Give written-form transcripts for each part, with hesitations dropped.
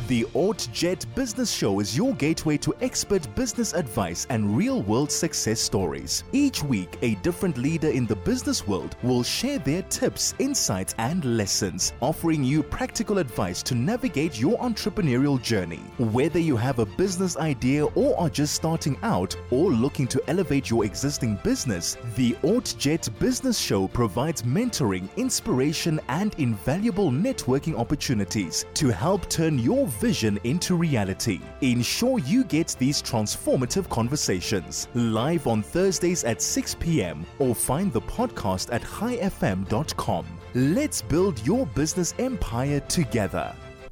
The OrtJet Business Show is your gateway to expert business advice and real-world success stories. Each week, a different leader in the business world will share their tips, insights, and lessons, offering you practical advice to navigate your entrepreneurial journey. Whether you have a business idea or are just starting out or looking to elevate your existing business, the OrtJet Business Show provides mentoring, inspiration, and invaluable networking opportunities to help turn your vision into reality. Ensure you get these transformative conversations live on Thursdays at 6 p.m. or find the podcast at highfm.com. Let's build your business empire together.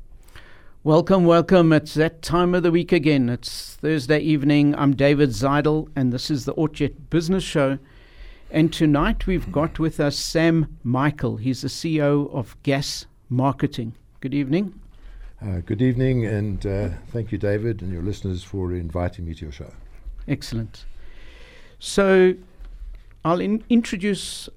Welcome. It's that time of the week again. It's Thursday evening. I'm David Zeidel, and this is the OrtJet Business Show. And tonight we've got with us Sam Michael. He's the CEO of Gas Marketing. Good evening. Good evening, and thank you, David, and your listeners for inviting me to your show. Excellent. So I'll introduce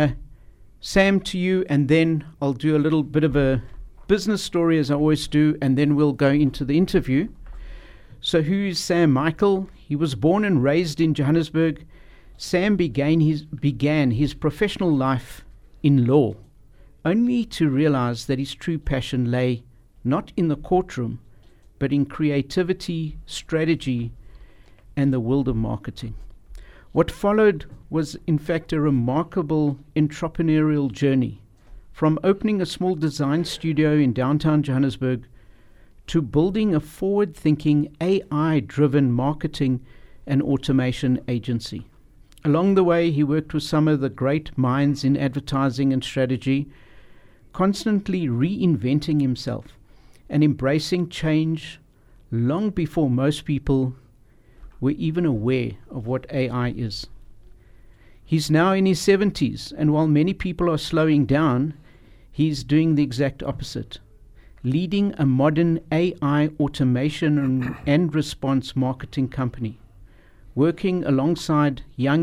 Sam to you, and then I'll do a little bit of a business story, as I always do, and then we'll go into the interview. So who's Sam Michael? He was born and raised in Johannesburg. Sam began his professional life in law, only to realize that his true passion lay not in the courtroom, but in creativity, strategy, and the world of marketing. What followed was, in fact, a remarkable entrepreneurial journey, from opening a small design studio in downtown Johannesburg to building a forward-thinking, AI-driven marketing and automation agency. Along the way, he worked with some of the great minds in advertising and strategy, constantly reinventing himself and embracing change long before most people were even aware of what AI is. He's now in his 70s, and while many people are slowing down, he's doing the exact opposite, leading a modern AI automation and response marketing company, working alongside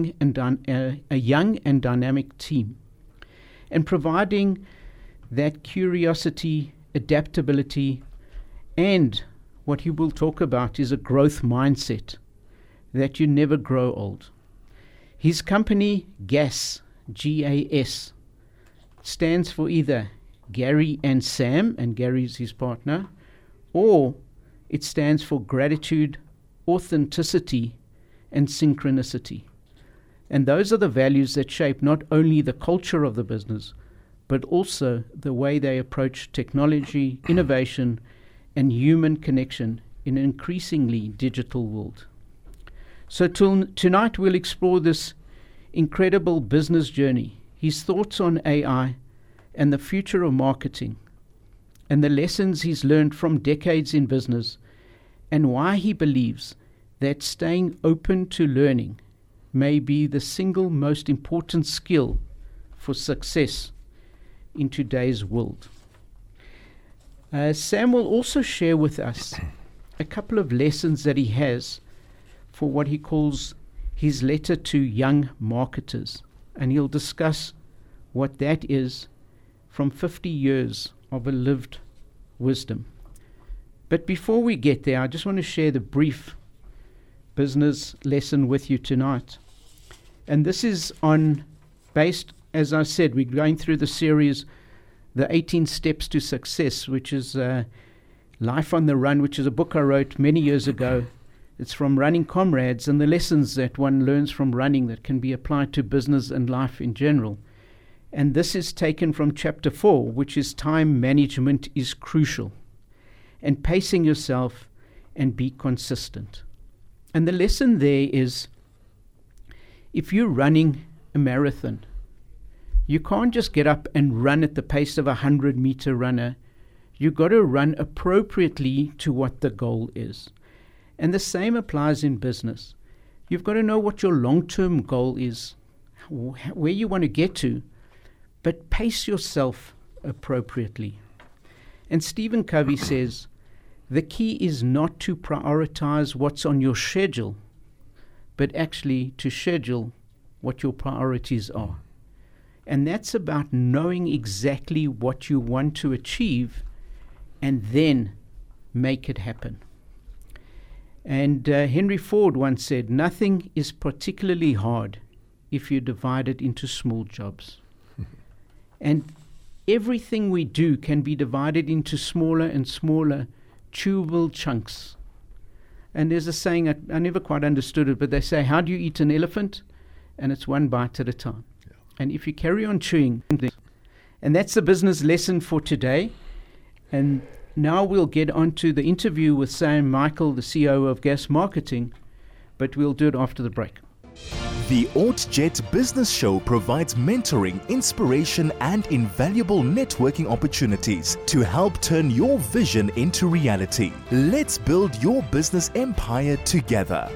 a young and dynamic team, and providing that curiosity, adaptability, and what he will talk about is a growth mindset, that you never grow old. His company, GAS, G-A-S, stands for either Gary and Sam, and Gary's his partner, or it stands for gratitude, authenticity, and synchronicity. And those are the values that shape not only the culture of the business, but also the way they approach technology, innovation, and human connection in an increasingly digital world. So tonight we'll explore this incredible business journey, his thoughts on AI and the future of marketing, and the lessons he's learned from decades in business, and why he believes that staying open to learning may be the single most important skill for success in today's world. Sam will also share with us a couple of lessons that he has for what he calls his letter to young marketers, and he'll discuss what that is from 50 years of a lived wisdom. But before we get there, I just want to share the brief business lesson with you tonight. And this is based, as I said, we're going through the series, The 18 Steps to Success, which is Life on the Run, which is a book I wrote many years ago. It's from running comrades and the lessons that one learns from running that can be applied to business and life in general. And this is taken from chapter 4, which is time management is crucial, and pacing yourself and be consistent. And the lesson there is, if you're running a marathon, you can't just get up and run at the pace of a 100-meter runner. You've got to run appropriately to what the goal is. And the same applies in business. You've got to know what your long-term goal is, where you want to get to, but pace yourself appropriately. And Stephen Covey says, the key is not to prioritize what's on your schedule, but actually to schedule what your priorities are. And that's about knowing exactly what you want to achieve and then make it happen. And Henry Ford once said, nothing is particularly hard if you divide it into small jobs. And everything we do can be divided into smaller and smaller chewable chunks. And there's a saying, I never quite understood it, but they say, how do you eat an elephant? And it's one bite at a time. Yeah. And if you carry on chewing, and that's the business lesson for today. And now we'll get on to the interview with Sam Michael, the CEO of Gas Marketing, but we'll do it after the break. The OrtJet Business Show provides mentoring, inspiration, and invaluable networking opportunities to help turn your vision into reality. Let's build your business empire together.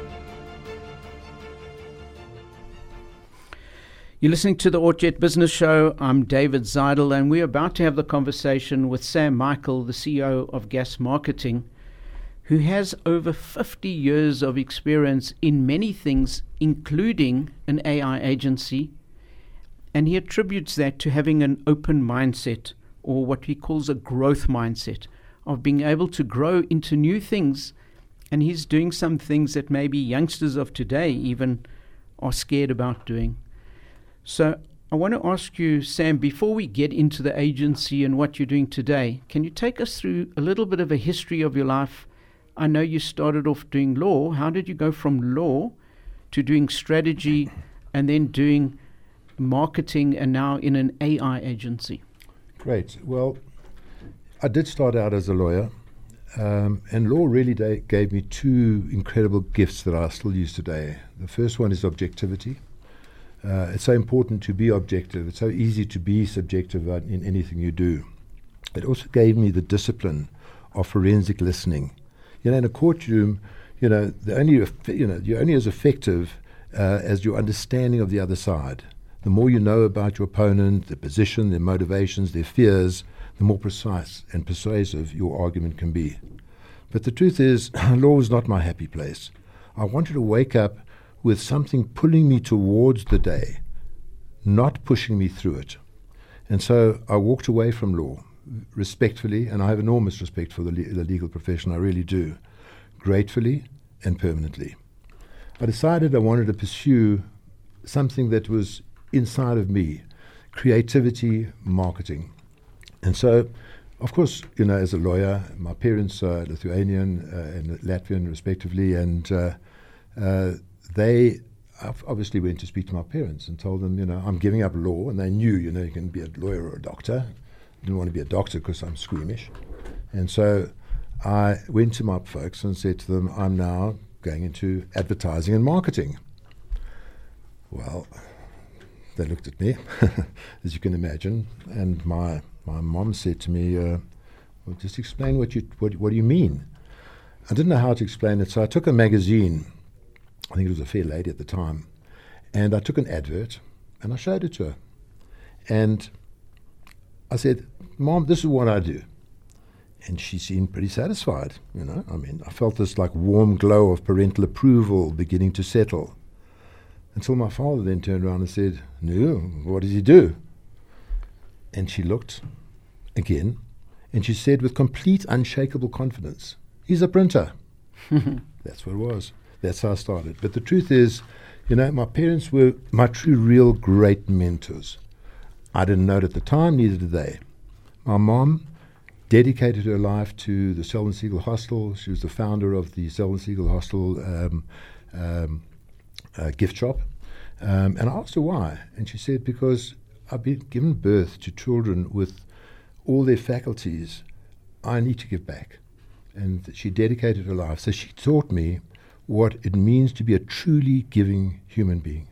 You're listening to the OrtJet Business Show. I'm David Zeidel, and we're about to have the conversation with Sam Michael, the CEO of Gas Marketing, who has over 50 years of experience in many things, including an AI agency. And he attributes that to having an open mindset, or what he calls a growth mindset, of being able to grow into new things. And he's doing some things that maybe youngsters of today even are scared about doing. So I want to ask you, Sam, before we get into the agency and what you're doing today, can you take us through a little bit of a history of your life? I know you started off doing law. How did you go from law to doing strategy and then doing marketing and now in an AI agency? Great. Well, I did start out as a lawyer, and law really gave me two incredible gifts that I still use today. The first one is objectivity. It's so important to be objective. It's so easy to be subjective in anything you do. It also gave me the discipline of forensic listening. In a courtroom, you're only as effective as your understanding of the other side. The more you know about your opponent, their position, their motivations, their fears, the more precise and persuasive your argument can be. But the truth is, law is not my happy place. I wanted to wake up with something pulling me towards the day, not pushing me through it. And so I walked away from law respectfully, and I have enormous respect for the legal profession, I really do, gratefully and permanently. I decided I wanted to pursue something that was inside of me, creativity, marketing. And so, of course, as a lawyer, my parents are Lithuanian and Latvian respectively, and they obviously went to speak to my parents and told them, I'm giving up law, and they knew, you can be a lawyer or a doctor. I didn't want to be a doctor because I'm squeamish. And so I went to my folks and said to them, I'm now going into advertising and marketing. Well, they looked at me, as you can imagine, and my mom said to me, well, just explain what do you mean? I didn't know how to explain it, so I took a magazine. I think it was a Fair Lady at the time, and I took an advert and I showed it to her. And I said, Mom, this is what I do. And she seemed pretty satisfied, I felt this warm glow of parental approval beginning to settle. Until my father then turned around and said, no, what does he do? And she looked again, and she said with complete unshakable confidence, he's a printer. That's what it was. That's how I started. But the truth is, my parents were my true, real great mentors. I didn't know it at the time, neither did they. My mom dedicated her life to the Selwyn Seagull Hostel. She was the founder of the Selwyn Seagull Hostel gift shop. And I asked her why. And she said, because I've been given birth to children with all their faculties. I need to give back. And she dedicated her life. So she taught me what it means to be a truly giving human being.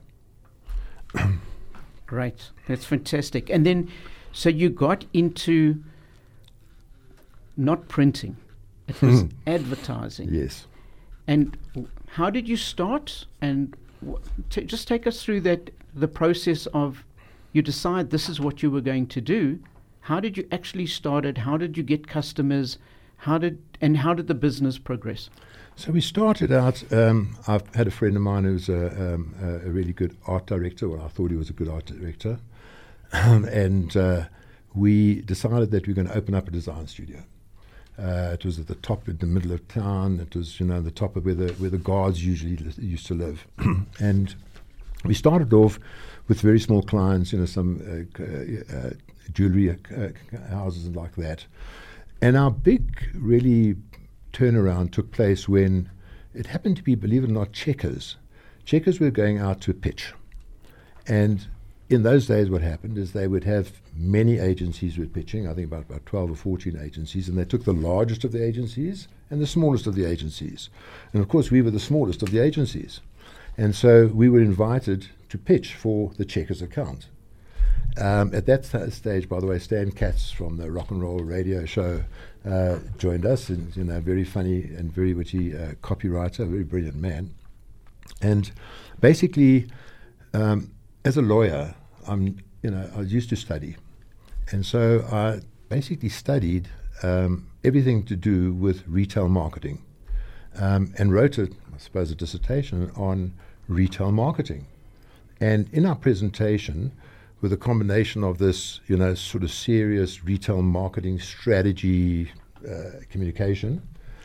Great. That's fantastic. And then, so you got into not printing. It was advertising. Yes. And how did you start? And just take us through the process of you decide this is what you were going to do. How did you actually start it? How did you get customers? How did the business progress? So we started out, I've had a friend of mine who's a really good art director. Well, I thought he was a good art director. And we decided that we were going to open up a design studio. It was at the top, in the middle of town. It was, the top of where the guards usually used to live. And we started off with very small clients, some jewelry houses and like that. And our big, really, turnaround took place when it happened to be, believe it or not, Checkers. Checkers were going out to a pitch. And in those days, what happened is they would have many agencies were pitching, I think about 12 or 14 agencies, and they took the largest of the agencies and the smallest of the agencies. And of course, we were the smallest of the agencies. And so we were invited to pitch for the Checkers account. At that stage, by the way, Stan Katz from the Rock and Roll Radio Show joined us, and very funny and very witty copywriter, a very brilliant man. And basically, as a lawyer, I used to study, and so I basically studied everything to do with retail marketing, and wrote a dissertation on retail marketing. And in our presentation, with a combination of this, sort of serious retail marketing strategy communication,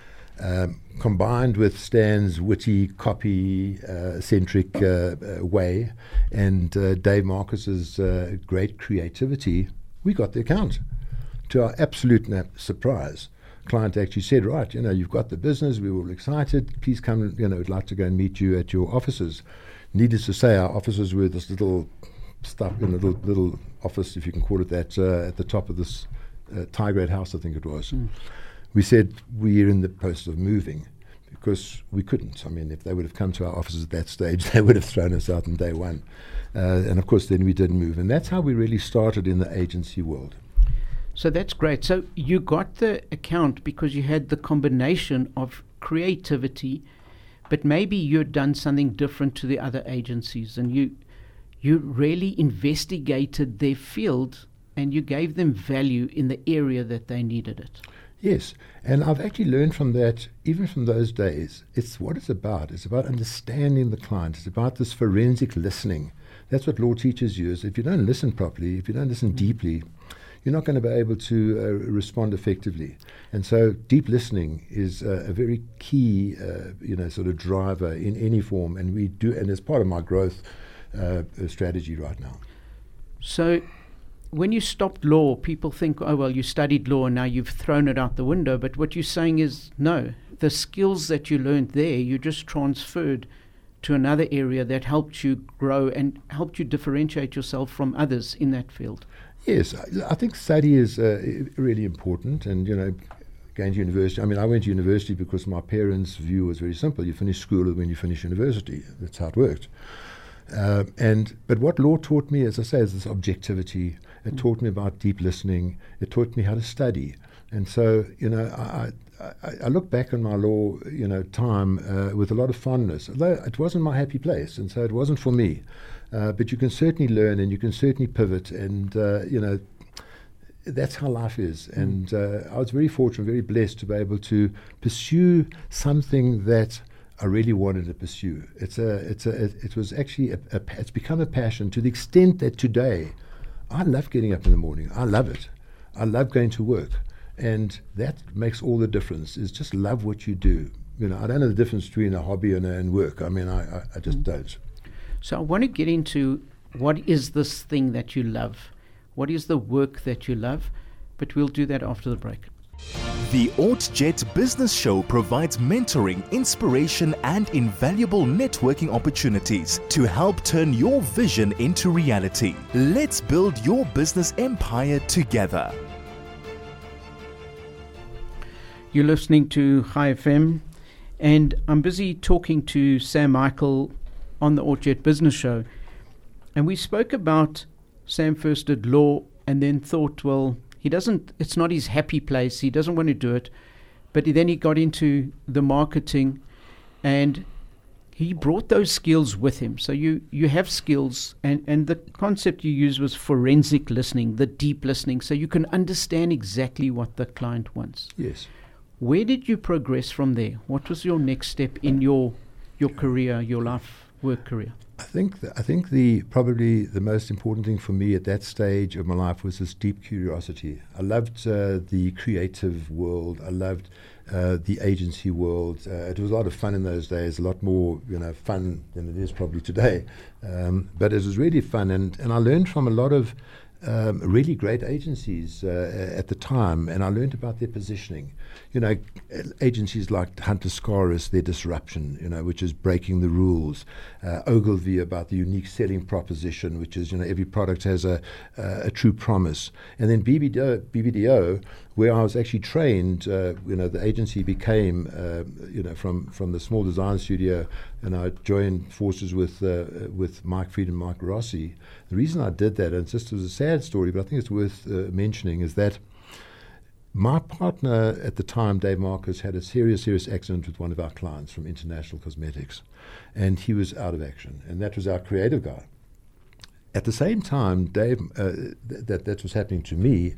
combined with Stan's witty, copy-centric way, and Dave Marcus's great creativity, we got the account. To our absolute surprise, client actually said, right, you've got the business, we were all excited, please come, we'd like to go and meet you at your offices. Needless to say, our offices were this little stuff in a little office, if you can call it that, at the top of this Tigrate house, I think it was. We said we're in the process of moving, because we couldn't. I mean, if they would have come to our offices at that stage, they would have thrown us out on day one. And of course, then we did move. And that's how we really started in the agency world. So that's great. So you got the account because you had the combination of creativity, but maybe you'd done something different to the other agencies, and you really investigated their field and you gave them value in the area that they needed it. Yes, and I've actually learned from that, even from those days, it's what it's about. It's about understanding the client. It's about this forensic listening. That's what law teaches you, is if you don't listen properly, if you don't listen deeply, you're not going to be able to respond effectively. And so deep listening is a very key, sort of driver in any form, and we do, and it's part of my growth strategy right now. So when you stopped law, people think, oh, well, you studied law and now you've thrown it out the window. But what you're saying is, no, the skills that you learned there, you just transferred to another area that helped you grow and helped you differentiate yourself from others in that field. Yes, I think study is really important. And, going to university, I went to university because my parents' view was very simple. You finish school when you finish university. That's how it worked. But what law taught me, as I say, is this objectivity. It taught me about deep listening. It taught me how to study. And so, I look back on my law, time with a lot of fondness. Although it wasn't my happy place, and so it wasn't for me. But you can certainly learn, and you can certainly pivot, and that's how life is. And I was very fortunate, very blessed to be able to pursue something that I really wanted to pursue. It was actually it's become a passion, to the extent that today I love getting up in the morning. I love it. I love going to work, and that makes all the difference. Is just love what you do. I don't know the difference between a hobby and work. I just don't. So I want to get into what is this thing that you love? What is the work that you love? But we'll do that after the break. The OrtJet Business Show provides mentoring, inspiration, and invaluable networking opportunities to help turn your vision into reality. Let's build your business empire together. You're listening to High FM, and I'm busy talking to Sam Michael on the OrtJet Business Show. And we spoke about Sam first did law and then thought, well, it's not his happy place. He doesn't want to do it. But then he got into the marketing and he brought those skills with him. So you have skills, and the concept you used was forensic listening, the deep listening, so you can understand exactly what the client wants. Yes. Where did you progress from there? What was your next step in your career, your life work career? I think the probably the most important thing for me at that stage of my life was this deep curiosity. I loved the creative world. I loved the agency world. It was a lot of fun in those days, a lot more fun than it is probably today. But it was really fun, and I learned from a lot of really great agencies at the time, and I learned about their positioning. Agencies like Hunter Scaris, their disruption, which is breaking the rules. Ogilvy about the unique selling proposition, which is, every product has a true promise. And then BBDO, where I was actually trained, the agency became, from the small design studio, and I joined forces with Mike Friedman and Mike Rossi. The reason I did that, and it's just was a sad story, but I think it's worth mentioning, is that my partner at the time, Dave Marcus, had a serious accident with one of our clients from International Cosmetics, and he was out of action, and that was our creative guy. At the same time, Dave, that was happening to me.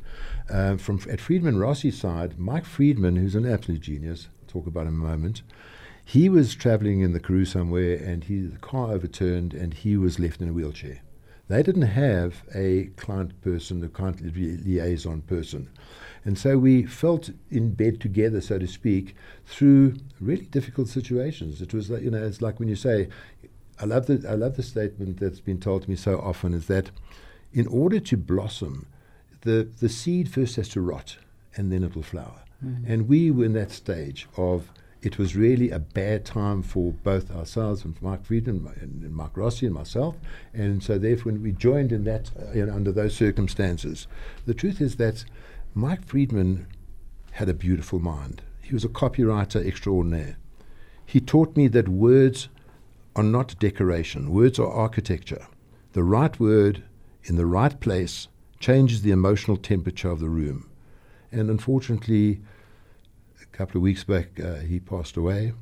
At Friedman Rossi's side, Mike Friedman, who's an absolute genius, I'll talk about him in a moment, he was traveling in the Karoo somewhere, and the car overturned, and he was left in a wheelchair. They didn't have a client person, a client liaison person. And so we felt in bed together, so to speak, through really difficult situations. It was like, it's like when you say, I love the statement that's been told to me so often, is that in order to blossom, the seed first has to rot, and then it will flower. Mm-hmm. And we were in that stage of, it was really a bad time for both ourselves and Mike Friedman and Mark Rossi and myself. And so therefore, when we joined in that, under those circumstances, the truth is that Mike Friedman had a beautiful mind. He was a copywriter extraordinaire. He taught me that words are not decoration. Words are architecture. The right word in the right place changes the emotional temperature of the room. And unfortunately, a couple of weeks back, he passed away.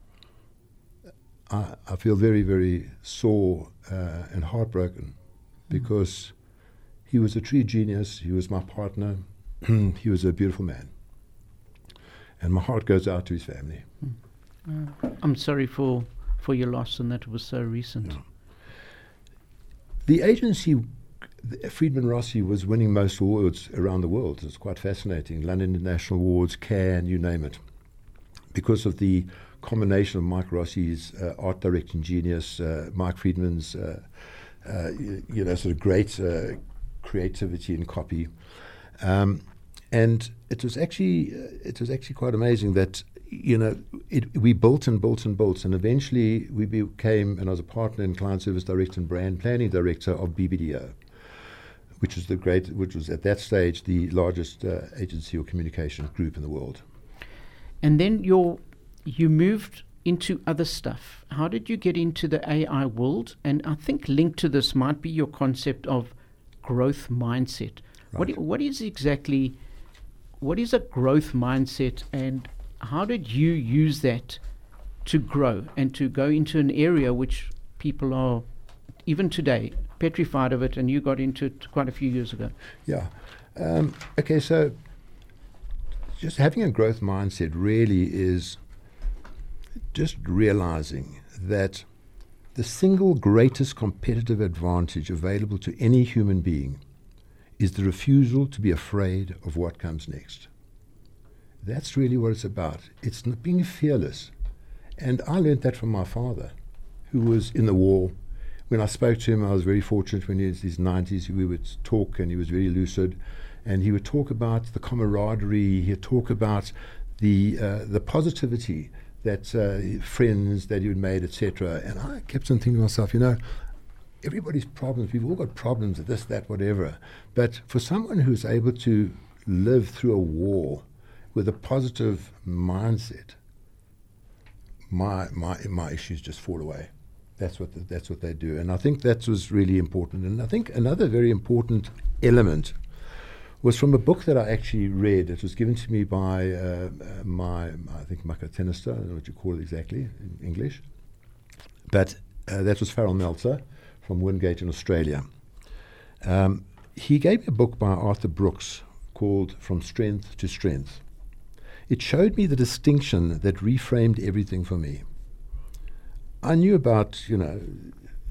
I feel very, very sore and heartbroken because he was a true genius. He was my partner. He was a beautiful man. And my heart goes out to his family. I'm sorry for your loss, and that it was so recent. Yeah. The agency, Friedman Rossi, was winning most awards around the world. It's quite fascinating. London International Awards, Cannes, you name it. Because of the combination of Mike Rossi's art directing genius, Mike Friedman's sort of great creativity and copy. And it was actually quite amazing that we built and built and built, and eventually we became, and I was a partner and client service director and brand planning director of BBDO, which was at that stage the largest agency or communications group in the world. And then you moved into other stuff. How did you get into the AI world? And I think linked to this might be your concept of growth mindset. Right. What is a growth mindset, and how did you use that to grow and to go into an area which people are, even today, petrified of it, and you got into it quite a few years ago? Yeah. Okay, so just having a growth mindset really is just realizing that the single greatest competitive advantage available to any human being is the refusal to be afraid of what comes next. That's really what it's about. It's not being fearless. And I learned that from my father, who was in the war. When I spoke to him, I was very fortunate. When he was in his 90s, we would talk, and he was very lucid. And he would talk about the camaraderie. He'd talk about the positivity that friends that he had made, etc. And I kept on thinking to myself, everybody's problems, we've all got problems, this, that, whatever. But for someone who's able to live through a war with a positive mindset, my issues just fall away. That's what they do. And I think that was really important. And I think another very important element was from a book that I actually read. It was given to me by I think Maka Tenister, I don't know what you call it exactly in English. But that was Farrell Meltzer from Wingate in Australia. He gave me a book by Arthur Brooks called From Strength to Strength. It showed me the distinction that reframed everything for me. I knew about,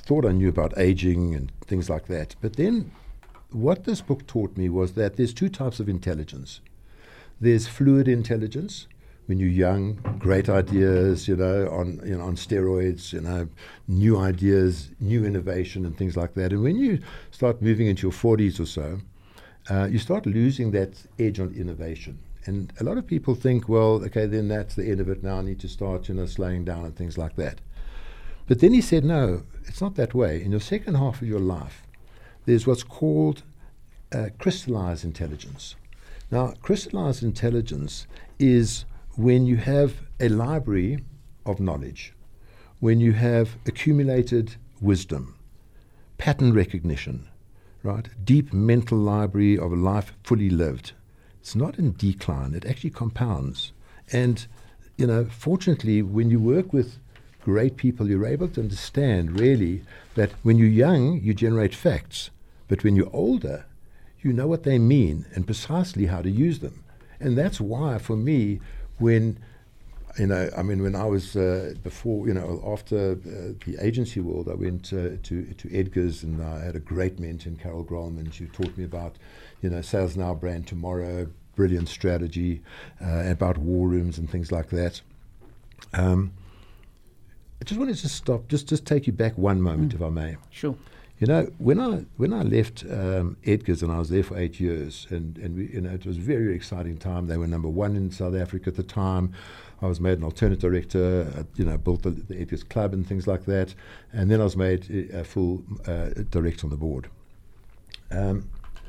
thought I knew about aging and things like that. But then what this book taught me was that there's two types of intelligence. There's fluid intelligence. When you're young, great ideas, on steroids, new ideas, new innovation and things like that. And when you start moving into your 40s or so, you start losing that edge on innovation. And a lot of people think, well, okay, then that's the end of it. Now I need to start, slowing down and things like that. But then he said, no, it's not that way. In your second half of your life, there's what's called crystallized intelligence. Now, crystallized intelligence is when you have a library of knowledge, when you have accumulated wisdom, pattern recognition, right? Deep mental library of a life fully lived. It's not in decline, it actually compounds. And, fortunately, when you work with great people, you're able to understand really that when you're young, you generate facts, but when you're older, you know what they mean and precisely how to use them. And that's why, for me, when I was before, after the agency world, I went to Edgar's, and I had a great mentor in Carol Grolman. She taught me about, Sales Now, Brand Tomorrow, brilliant strategy, about war rooms and things like that. I just wanted to stop, just take you back one moment, if I may. Sure. When I left Edgar's, and I was there for 8 years, and we, it was a very, very exciting time. They were number one in South Africa at the time. I was made an alternate director, built the Edgar's Club and things like that, and then I was made a full director on the board. That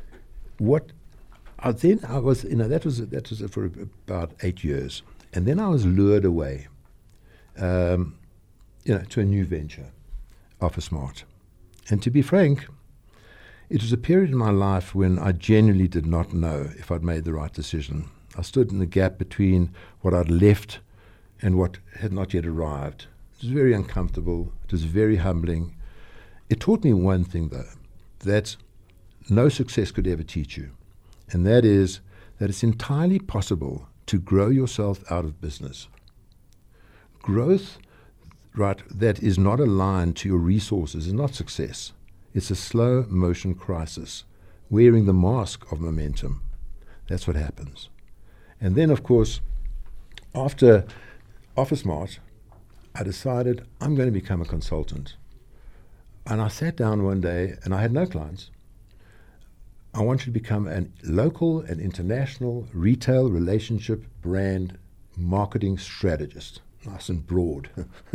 was for about 8 years, and then I was lured away, to a new venture, OfferSmart. And to be frank, it was a period in my life when I genuinely did not know if I'd made the right decision. I stood in the gap between what I'd left and what had not yet arrived. It was very uncomfortable. It was very humbling. It taught me one thing, though, that no success could ever teach you, and that is that it's entirely possible to grow yourself out of business. Growth, right, that is not aligned to your resources is not success. It's a slow motion crisis, wearing the mask of momentum. That's what happens. And then, of course, after OfferSmart, I decided I'm going to become a consultant. And I sat down one day, and I had no clients. I wanted to become a local and international retail relationship brand marketing strategist. Nice and broad.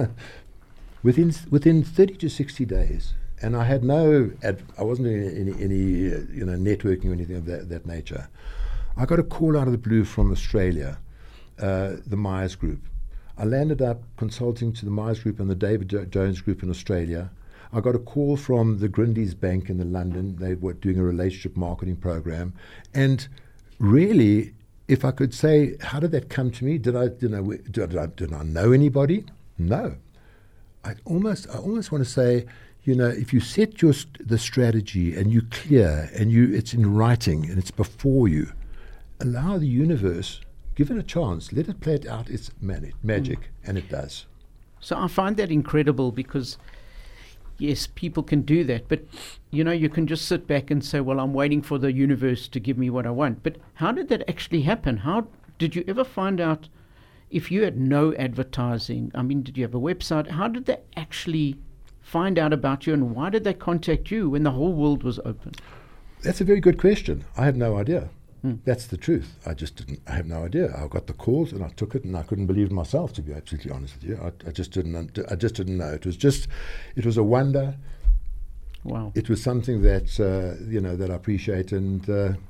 Within 30 to 60 days, and I had I wasn't in any networking or anything of that nature. I got a call out of the blue from Australia, the Myers Group. I landed up consulting to the Myers Group and the David Jones Group in Australia. I got a call from the Grundy's Bank in London. They were doing a relationship marketing program, and really, if I could say, how did that come to me? Did I know anybody? No. I almost want to say, if you set the strategy and you're clear and it's in writing and it's before you, allow the universe, give it a chance, let it play it out its magic, and it does. So I find that incredible because, yes, people can do that, but you can just sit back and say, well, I'm waiting for the universe to give me what I want. But how did that actually happen? How did you ever find out if you had no advertising? I mean, did you have a website? How did they actually find out about you, and why did they contact you when the whole world was open? That's a very good question. I have no idea. That's the truth. I have no idea. I got the calls and I took it, and I couldn't believe it myself, to be absolutely honest with you. I just didn't know. It was a wonder. Wow. It was something that that I appreciate, and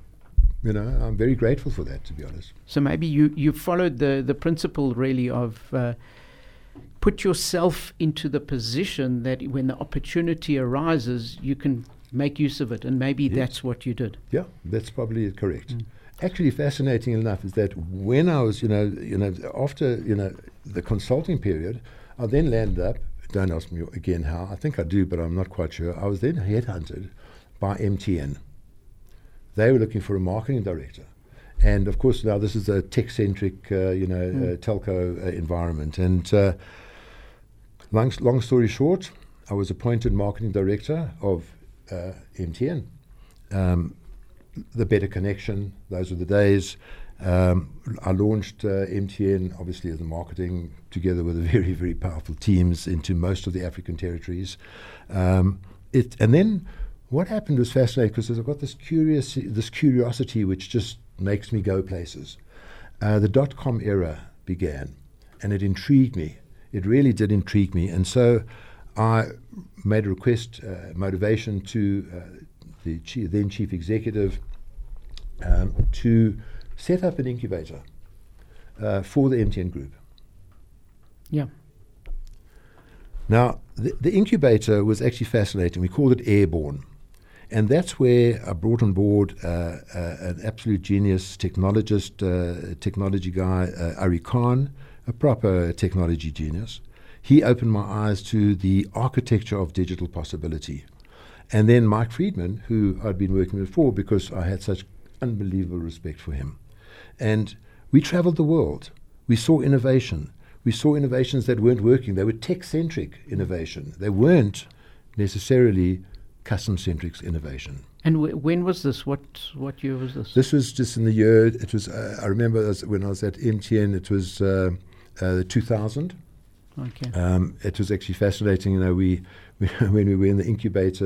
I'm very grateful for that, to be honest. So maybe you followed the principle really of put yourself into the position that when the opportunity arises, you can make use of it, and maybe that's what you did. Yeah, that's probably correct. Actually, fascinating enough is that when I was, after the consulting period, I then landed up. Don't ask me again how. I think I do, but I'm not quite sure. I was then headhunted by MTN. They were looking for a marketing director, and of course now this is a tech-centric, telco environment. And long story short, I was appointed marketing director of MTN. The better connection, those were the days. I launched MTN, obviously, as a marketing, together with very, very powerful teams into most of the African territories. And then what happened was fascinating, because I've got this curiosity which just makes me go places. The dot-com era began, and it intrigued me. It really did intrigue me. And so I made a request, motivation to the then chief executive to set up an incubator for the MTN Group. Yeah. Now, the incubator was actually fascinating. We called it Airborne. And that's where I brought on board an absolute genius technologist, technology guy, Ari Khan, a proper technology genius. He opened my eyes to the architecture of digital possibility. And then Mike Friedman, who I'd been working with before because I had such unbelievable respect for him. And we traveled the world. We saw innovation. We saw innovations that weren't working. They were tech-centric innovation. They weren't necessarily custom-centric innovation. And when was this? What year was this? This was just in the year, it was, I remember when I was at MTN, it was 2000. Okay. It was actually fascinating. When we were in the incubator,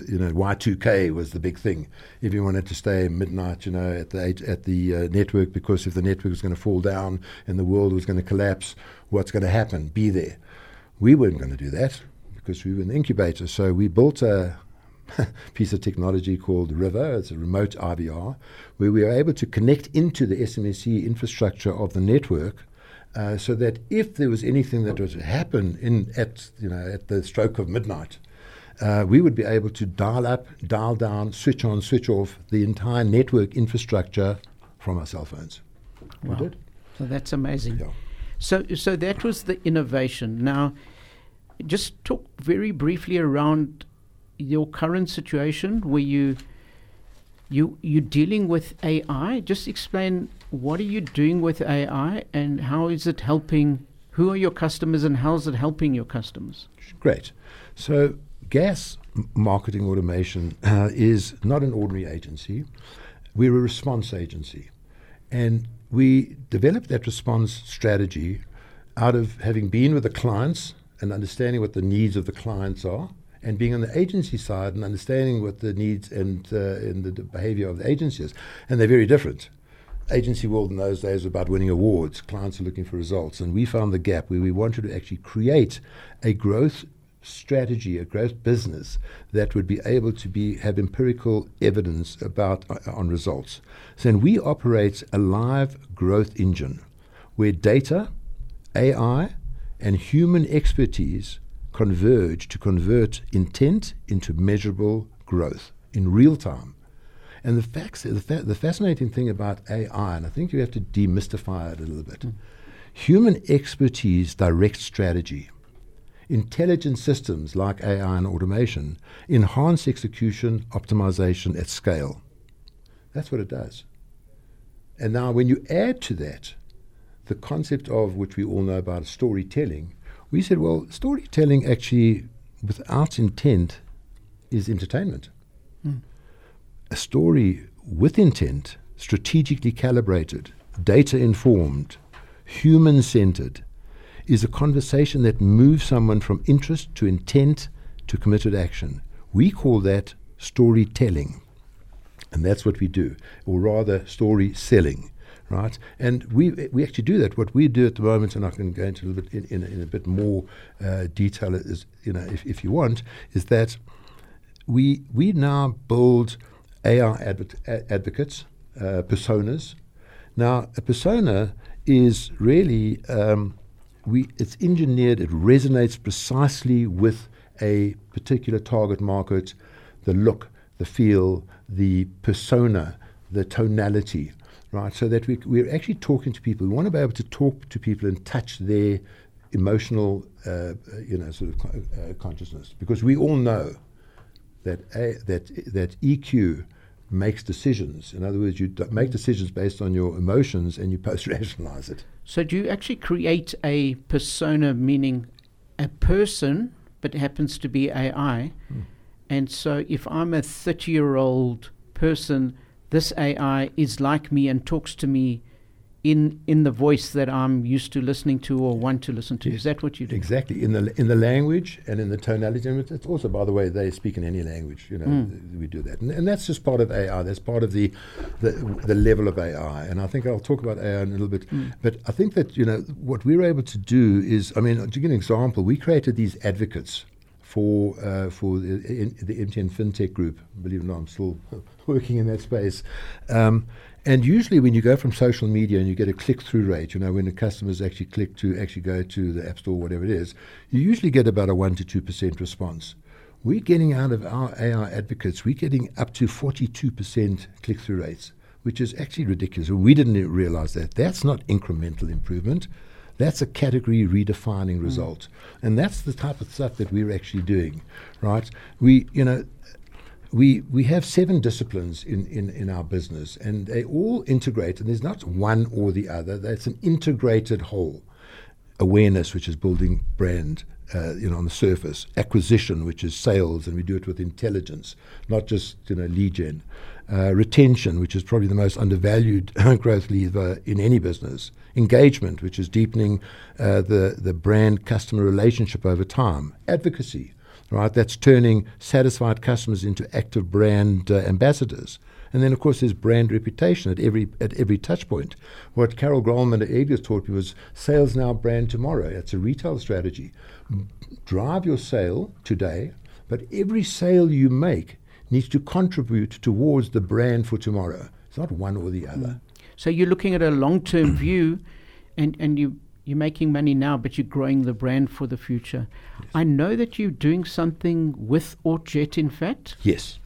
Y2K was the big thing. Everyone had to stay midnight, at the network, because if the network was going to fall down and the world was going to collapse, what's going to happen? Be there. We weren't going to do that because we were in the incubator. So we built a piece of technology called River. It's a remote IVR, where we were able to connect into the SMSC infrastructure of the network. So that if there was anything that was to happen at the stroke of midnight, we would be able to dial up, dial down, switch on, switch off the entire network infrastructure from our cell phones. Wow. We did. So that's amazing. Yeah. So that was the innovation. Now, just talk very briefly around your current situation where you're dealing with AI. Just explain, what are you doing with AI and how is it helping? Who are your customers and how is it helping your customers? Great. So Gas Marketing Automation is not an ordinary agency. We're a response agency. And we developed that response strategy out of having been with the clients and understanding what the needs of the clients are, and being on the agency side and understanding what the needs and the behavior of the agency is. And they're very different. Agency world in those days was about winning awards. Clients are looking for results. And we found the gap where we wanted to actually create a growth strategy, a growth business that would be able to have empirical evidence on results. So we operate a live growth engine where data, AI, and human expertise converge to convert intent into measurable growth in real time. And the fascinating thing about AI, and I think you have to demystify it a little bit, human expertise directs strategy. Intelligent systems like AI and automation enhance execution, optimization at scale. That's what it does. And now when you add to that the concept of, which we all know about, storytelling, we said, well, storytelling actually, without intent, is entertainment. A story with intent, strategically calibrated, data-informed, human-centered, is a conversation that moves someone from interest to intent to committed action. We call that storytelling. And that's what we do, or rather story selling. Right, and we actually do that. What we do at the moment, and I can go into a little bit in a bit more detail, is if you want, is that we now build AI advocates, personas. Now, a persona is really it's engineered. It resonates precisely with a particular target market, the look, the feel, the persona, the tonality. Right, so that we're actually talking to people. We want to be able to talk to people and touch their emotional, consciousness, because we all know that EQ makes decisions. In other words, you make decisions based on your emotions, and you post-rationalize it. So, do you actually create a persona, meaning a person, but it happens to be AI. And so if I'm a 30-year-old person, this AI is like me and talks to me in the voice that I'm used to listening to or want to listen to. Is that what you do? Exactly. In the language and in the tonality. And it's also, by the way, they speak in any language. We do that. And that's just part of AI. That's part of the level of AI. And I think I'll talk about AI in a little bit. But I think that, what we were able to do is, to give an example, we created these advocates for the MTN FinTech group. Believe it or not, I'm still working in that space. And usually when you go from social media and you get a click-through rate, when the customers actually click to actually go to the App Store, whatever it is, you usually get about a 1 to 2% response. We're getting out of our AI advocates, we're getting up to 42% click-through rates, which is actually ridiculous. We didn't realize that. That's not incremental improvement. That's a category redefining result. And that's the type of stuff that we're actually doing, right? We have 7 disciplines in our business, and they all integrate, and there's not one or the other. That's an integrated whole. Awareness, which is building brand, on the surface. Acquisition, which is sales, and we do it with intelligence, not just lead gen. Retention, which is probably the most undervalued growth lever in any business. Engagement, which is deepening the brand customer relationship over time. Advocacy, right? That's turning satisfied customers into active brand ambassadors. And then, of course, there's brand reputation at every touch point. What Carol Grolman at Edgar's taught me was sales now, brand tomorrow. It's a retail strategy. Drive your sale today, but every sale you make needs to contribute towards the brand for tomorrow. It's not one or the other. So you're looking at a long-term view, and you're making money now, but you're growing the brand for the future. Yes. I know that you're doing something with OrtJet, in fact. Yes.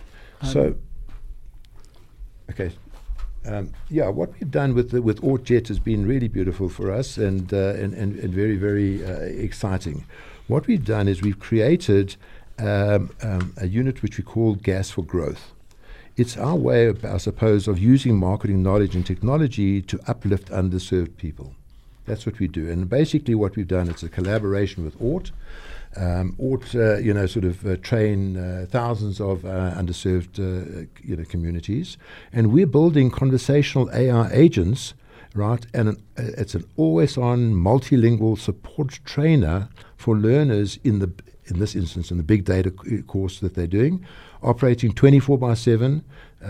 What we've done with OrtJet has been really beautiful for us and very, very exciting. What we've done is we've created a unit which we call Gas for Growth. It's our way, I suppose, of using marketing knowledge and technology to uplift underserved people. That's what we do. And basically what we've done, it's a collaboration with Ort. Train thousands of underserved communities. And we're building conversational AI agents, right? And it's an always-on multilingual support trainer for learners in this instance, in the big data course that they're doing, operating 24/7.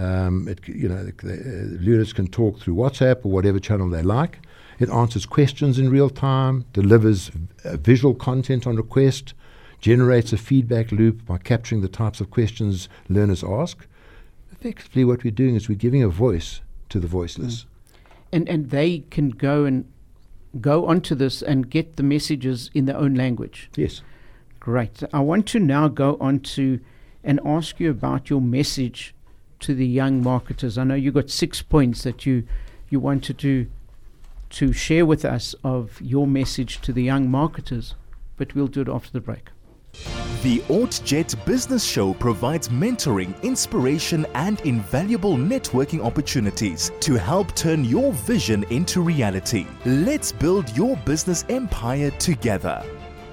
Learners can talk through WhatsApp or whatever channel they like. It answers questions in real time, delivers visual content on request, generates a feedback loop by capturing the types of questions learners ask. Effectively, what we're doing is we're giving a voice to the voiceless. And they can go onto this and get the messages in their own language. Yes. Great. I want to now go on to and ask you about your message to the young marketers. I know you got 6 points that you wanted to share with us of your message to the young marketers, but we'll do it after the break. The OrtJet Business Show provides mentoring, inspiration, and invaluable networking opportunities to help turn your vision into reality. Let's build your business empire together.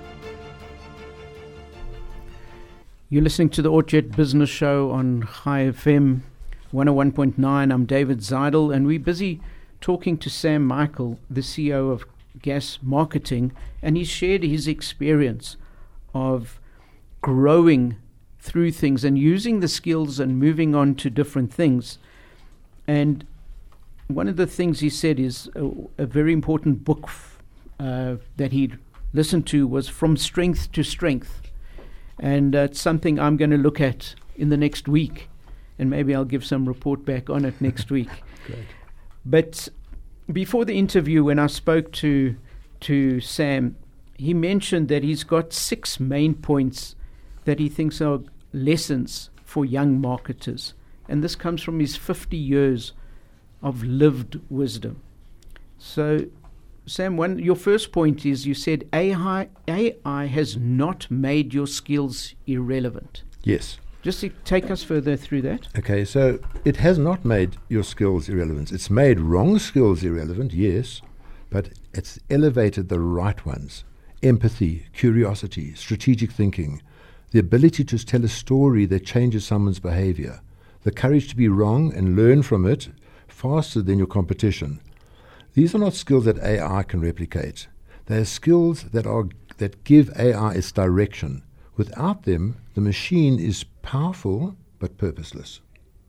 You're listening to the OrtJet Business Show on High FM 101.9. I'm David Zeidel, and we're busy talking to Sam Michael, the CEO of Gas Marketing, and he's shared his experience of growing through things and using the skills and moving on to different things. And one of the things he said is a very important book that he'd listened to was From Strength to Strength. And it's something I'm going to look at in the next week, and maybe I'll give some report back on it next week. Great. But before the interview, when I spoke to Sam, he mentioned that he's got 6 main points that he thinks are lessons for young marketers. And this comes from his 50 years of lived wisdom. So, Sam, your first point is you said AI has not made your skills irrelevant. Yes. Just to take us further through that. Okay, so it has not made your skills irrelevant. It's made wrong skills irrelevant, yes, but it's elevated the right ones. empathy, curiosity, strategic thinking, the ability to tell a story that changes someone's behavior, the courage to be wrong and learn from it faster than your competition. These are not skills that AI can replicate. They are skills that give AI its direction. Without them, the machine is powerful but purposeless.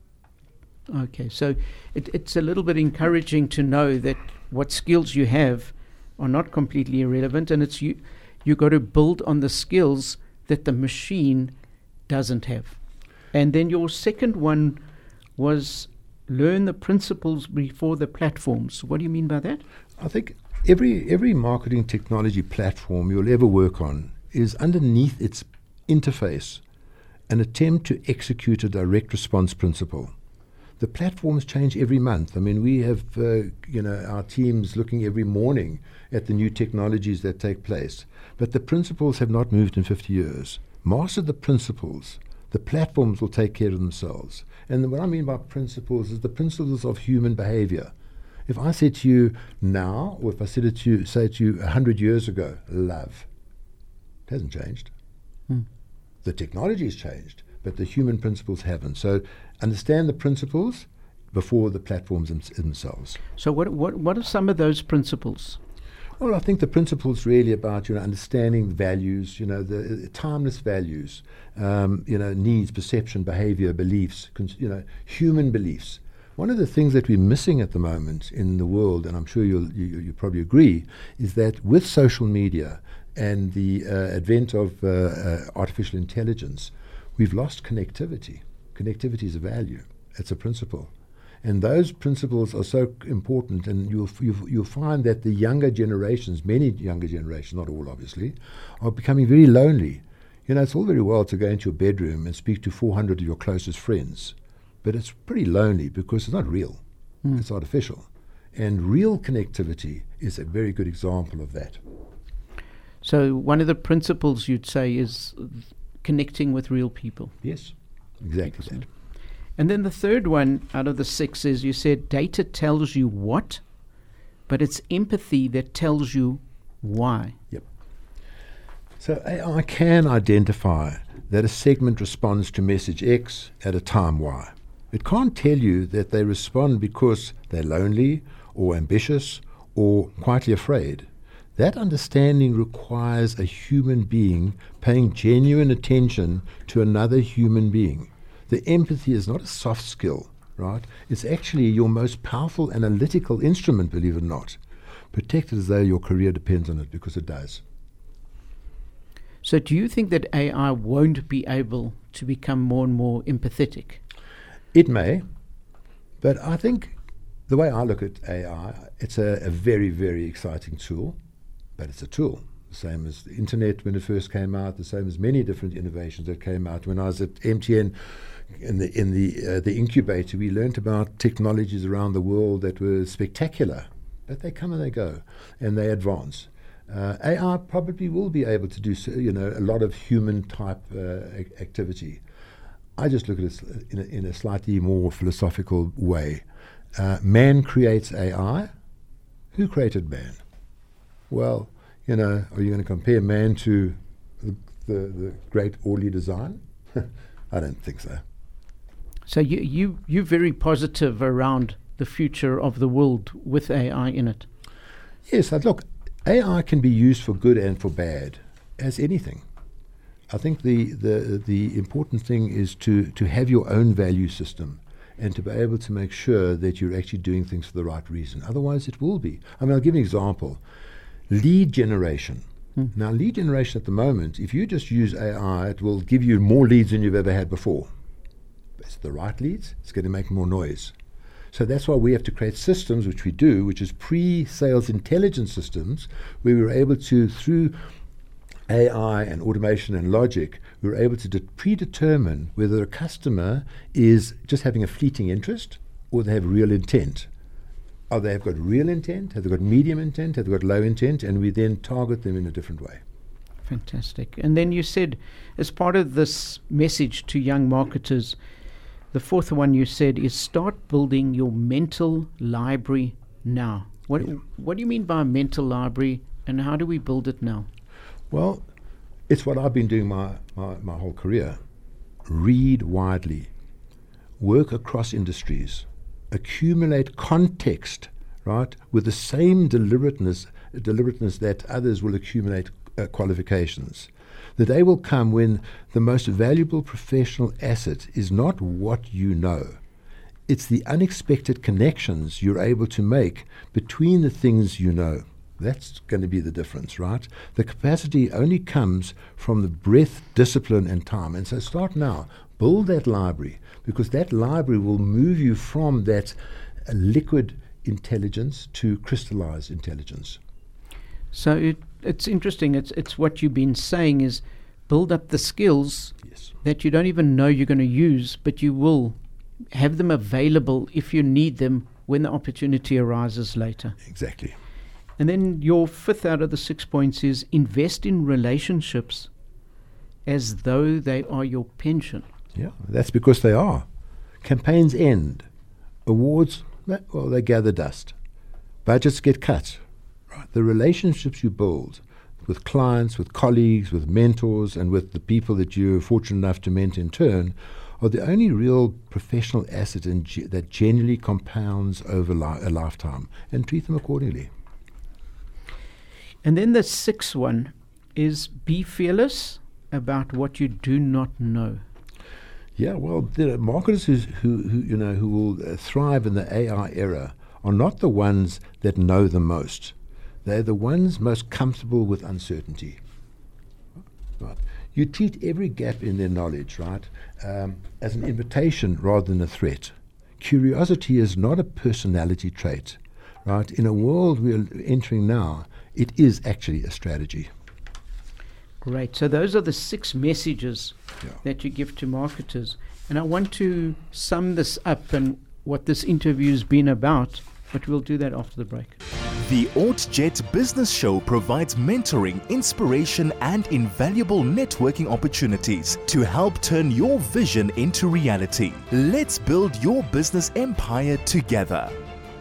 Okay, so it's a little bit encouraging to know that what skills you have are not completely irrelevant, and it's you got to build on the skills that the machine doesn't have. And then your second one was learn the principles before the platforms. What do you mean by that? I think every marketing technology platform you'll ever work on is underneath its interface an attempt to execute a direct response principle. The platforms change every month. I mean, we have our teams looking every morning at the new technologies that take place. But the principles have not moved in 50 years. Master the principles. The platforms will take care of themselves. And what I mean by principles is the principles of human behavior. If I said to you now, or if I say to you 100 years ago, love, it hasn't changed. The technology has changed, but the human principles haven't. So understand the principles before the platforms themselves. So what are some of those principles? Well, I think the principle's really about understanding values, the timeless values, needs, perception, behavior, beliefs, human beliefs. One of the things that we're missing at the moment in the world, and I'm sure you probably agree, is that with social media and the advent of artificial intelligence, we've lost connectivity. Connectivity is a value. It's a principle. And those principles are so important, and you'll find that the younger generations, many younger generations, not all obviously, are becoming very lonely. It's all very well to go into your bedroom and speak to 400 of your closest friends, but it's pretty lonely because it's not real. It's artificial. And real connectivity is a very good example of that. So one of the principles you'd say is connecting with real people. Yes, exactly. Excellent. That. And then the third one out of the 6 is you said data tells you what, but it's empathy that tells you why. Yep. So AI can identify that a segment responds to message X at a time Y. It can't tell you that they respond because they're lonely or ambitious or quietly afraid. That understanding requires a human being paying genuine attention to another human being. The empathy is not a soft skill, right? It's actually your most powerful analytical instrument, believe it or not. Protect it as though your career depends on it, because it does. So do you think that AI won't be able to become more and more empathetic? It may, but I think the way I look at AI, it's a very, very exciting tool, but it's a tool. The same as the internet when it first came out, the same as many different innovations that came out. When I was at MTN in the incubator, we learnt about technologies around the world that were spectacular, but they come and they go, and they advance. AI probably will be able to do a lot of human type activity. I just look at it in a slightly more philosophical way. Man creates AI. Who created man? Well, are you going to compare man to the great Orly design? I don't think so. So you're very positive around the future of the world with AI in it. Yes, look, AI can be used for good and for bad, as anything. I think the important thing is to have your own value system and to be able to make sure that you're actually doing things for the right reason. Otherwise, it will be. I mean, I'll give you an example. Lead generation. Now, lead generation at the moment, if you just use AI, it will give you more leads than you've ever had before. But it's the right leads, it's going to make more noise. So that's why we have to create systems, which we do, which is pre-sales intelligence systems, where we're able to, through AI and automation and logic, we're able to predetermine whether a customer is just having a fleeting interest or they have real intent. Or they have got real intent, have they got medium intent, have they got low intent, and we then target them in a different way. Fantastic. And then you said, as part of this message to young marketers, the fourth one you said is start building your mental library now. What do you mean by a mental library, and how do we build it now? Well, it's what I've been doing my whole career. Read widely, work across industries, accumulate context, right, with the same deliberateness that others will accumulate qualifications. The day will come when the most valuable professional asset is not what you know. It's the unexpected connections you're able to make between the things you know. That's going to be the difference, right? The capacity only comes from the breadth, discipline, and time. And so start now. Build that library, because that library will move you from that liquid intelligence to crystallized intelligence. So it's interesting. It's what you've been saying is build up the skills that you don't even know you're going to use, but you will have them available if you need them when the opportunity arises later. Exactly. And then your fifth out of the 6 points is invest in relationships as though they are your pension. Yeah, that's because they are. Campaigns end. Awards, well, they gather dust. Budgets get cut. Right. The relationships you build with clients, with colleagues, with mentors, and with the people that you're fortunate enough to mentor in turn are the only real professional asset that genuinely compounds over a lifetime, and treat them accordingly. And then the sixth one is be fearless about what you do not know. Yeah, well, there are marketers who will thrive in the AI era are not the ones that know the most. They're the ones most comfortable with uncertainty. Right. You treat every gap in their knowledge, right, as an invitation rather than a threat. Curiosity is not a personality trait, right? In a world we're entering now, it is actually a strategy. Great. So those are the 6 messages that you give to marketers. And I want to sum this up and what this interview has been about, but we'll do that after the break. The OrtJet Business Show provides mentoring, inspiration, and invaluable networking opportunities to help turn your vision into reality. Let's build your business empire together.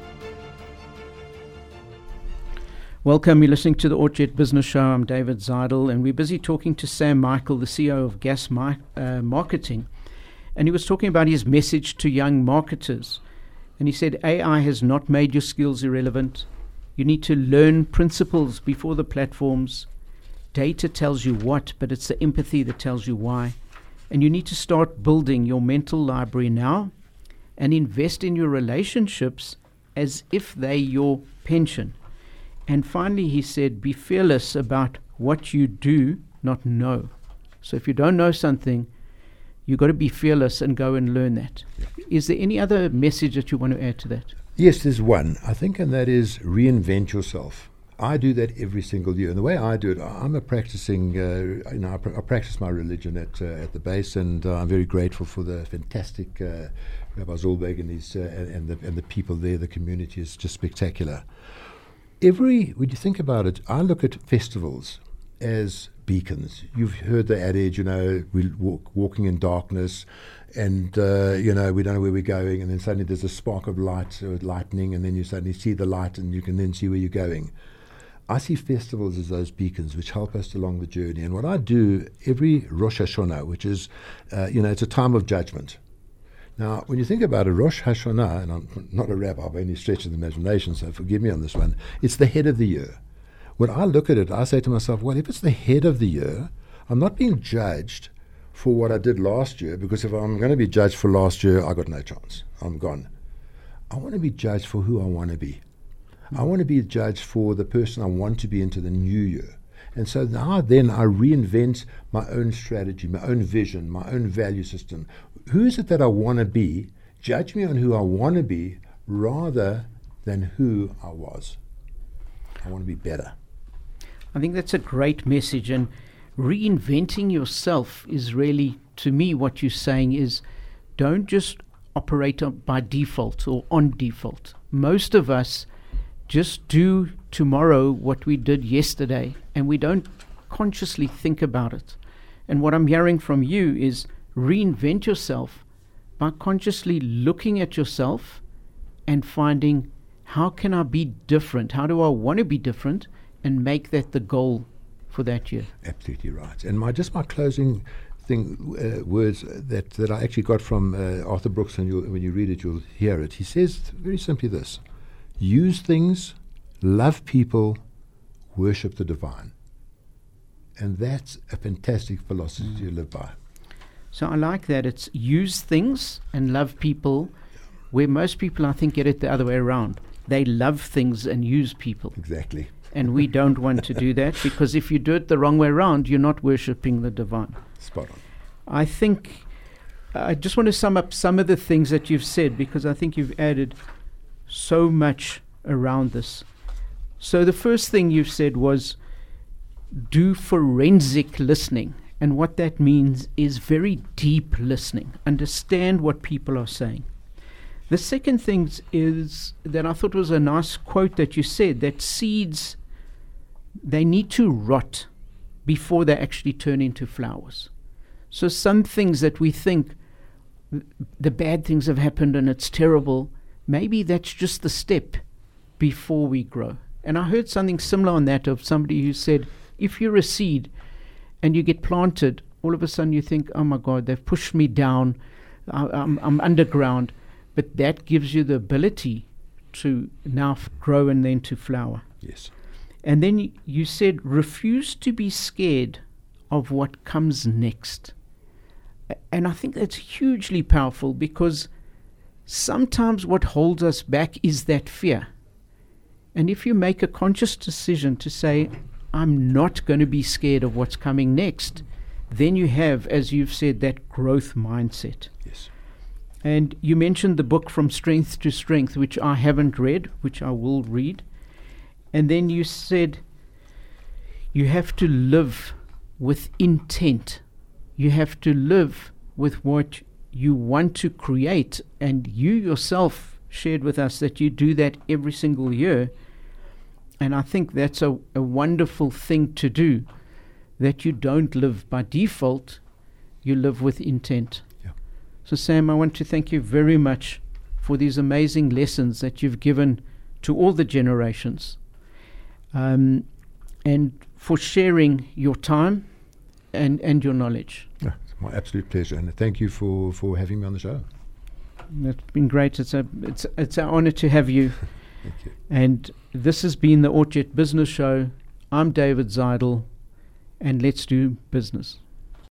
Welcome. You're listening to the OrtJet Business Show. I'm David Zeidel, and we're busy talking to Sam Michael, the CEO of Gas Marketing. And he was talking about his message to young marketers. And he said, AI has not made your skills irrelevant. You need to learn principles before the platforms. Data tells you what, but it's the empathy that tells you why. And you need to start building your mental library now and invest in your relationships as if they're your pension. And finally, he said, be fearless about what you do not know. So if you don't know something, you've got to be fearless and go and learn that. Is there any other message that you want to add to that? Yes, there's one, I think, and that is reinvent yourself. I do that every single year. And the way I do it, I'm a practicing, I practice my religion at the base, and I'm very grateful for the fantastic Rabbi Zolberg and the people there. The community is just spectacular. When you think about it, I look at festivals as beacons. You've heard the adage, we're walking in darkness, and we don't know where we're going, and then suddenly there's a spark of light or lightning, and then you suddenly see the light, and you can then see where you're going. I see festivals as those beacons which help us along the journey. And what I do every Rosh Hashanah, which is, it's a time of judgment. Now, when you think about a Rosh Hashanah, and I'm not a rabbi by any stretch of the imagination, so forgive me on this one, it's the head of the year. When I look at it, I say to myself, well, if it's the head of the year, I'm not being judged for what I did last year, because if I'm going to be judged for last year, I got no chance. I'm gone. I want to be judged for who I want to be. I want to be judged for the person I want to be into the new year. And so now then I reinvent my own strategy, my own vision, my own value system. Who is it that I want to be? Judge me on who I want to be rather than who I was. I want to be better. I think that's a great message. And reinventing yourself is really, to me, what you're saying is don't just operate by default or on default. Most of us just do tomorrow what we did yesterday, and we don't consciously think about it. And what I'm hearing from you is reinvent yourself by consciously looking at yourself and finding, how can I be different? How do I want to be different? And make that the goal for that year. Absolutely right. And my closing words that I actually got from Arthur Brooks, and when you read it, you'll hear it. He says very simply this: use things, love people, worship the divine. And that's a fantastic philosophy to live by. So I like that. It's use things and love people, where most people, I think, get it the other way around. They love things and use people. Exactly. And we don't want to do that, because if you do it the wrong way around, you're not worshipping the divine. Spot on. I think I just want to sum up some of the things that you've said, because I think you've added so much around this. So the first thing you've said was do forensic listening. And what that means is very deep listening. Understand what people are saying. The second thing is that I thought was a nice quote that you said, that seeds, they need to rot before they actually turn into flowers. So some things that we think the bad things have happened and it's terrible, maybe that's just the step before we grow. And I heard something similar on that, of somebody who said, if you're a seed and you get planted, all of a sudden you think, oh my God, they've pushed me down, I'm underground. But that gives you the ability to now grow and then to flower. Yes. And then you said, refuse to be scared of what comes next. And I think that's hugely powerful, because sometimes what holds us back is that fear. And if you make a conscious decision to say, I'm not going to be scared of what's coming next, then you have, as you've said, that growth mindset. Yes. And you mentioned the book From Strength to Strength, which I haven't read, which I will read. And then you said you have to live with intent. You have to live with what you want to create. And you yourself shared with us that you do that every single year. And I think that's a wonderful thing to do, that you don't live by default, you live with intent. Yeah. So Sam, I want to thank you very much for these amazing lessons that you've given to all the generations, and for sharing your time and your knowledge. Yeah, it's my absolute pleasure, and thank you for having me on the show. It's been great. It's an honor to have you. Thank you. And this has been the Orchard Business Show. I'm David Zeidel, and let's do business.